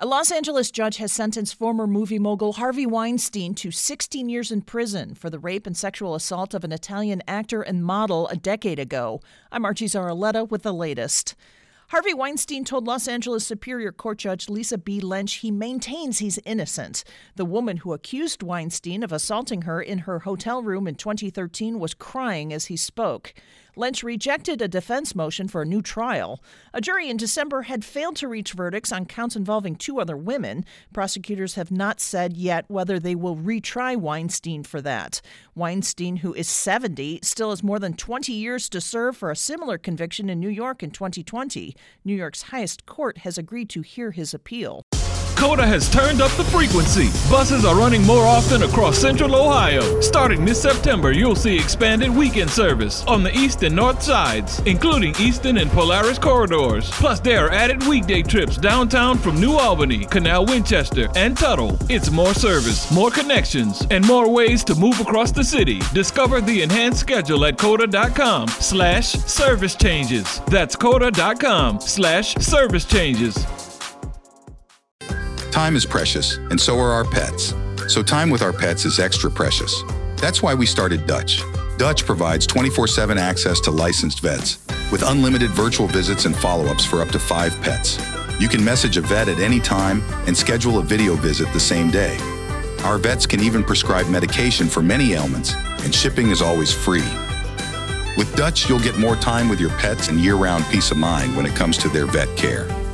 A Los Angeles judge has sentenced former movie mogul Harvey Weinstein to 16 years in prison for the rape and sexual assault of an Italian actor and model a decade ago. I'm Archie Zaraletta with the latest. Harvey Weinstein told Los Angeles Superior Court Judge Lisa B. Lynch he maintains he's innocent. The woman who accused Weinstein of assaulting her in her hotel room in 2013 was crying as he spoke. Lynch rejected a defense motion for a new trial. A jury in December had failed to reach verdicts on counts involving two other women. Prosecutors have not said yet whether they will retry Weinstein for that. Weinstein, who is 70, still has more than 20 years to serve for a similar conviction in New York in 2020. New York's highest court has agreed to hear his appeal. COTA has turned up the frequency. Buses are running more often across Central Ohio. Starting this September, you'll see expanded weekend service on the east and north sides, including Easton and Polaris corridors. Plus, there are added weekday trips downtown from New Albany, Canal Winchester, and Tuttle. It's more service, more connections, and more ways to move across the city. Discover the enhanced schedule at COTA.com/service changes. That's COTA.com/service changes. Time is precious, and so are our pets. So time with our pets is extra precious. That's why we started Dutch. Dutch provides 24/7 access to licensed vets, with unlimited virtual visits and follow-ups for up to 5 pets. You can message a vet at any time and schedule a video visit the same day. Our vets can even prescribe medication for many ailments, and shipping is always free. With Dutch, you'll get more time with your pets and year-round peace of mind when it comes to their vet care.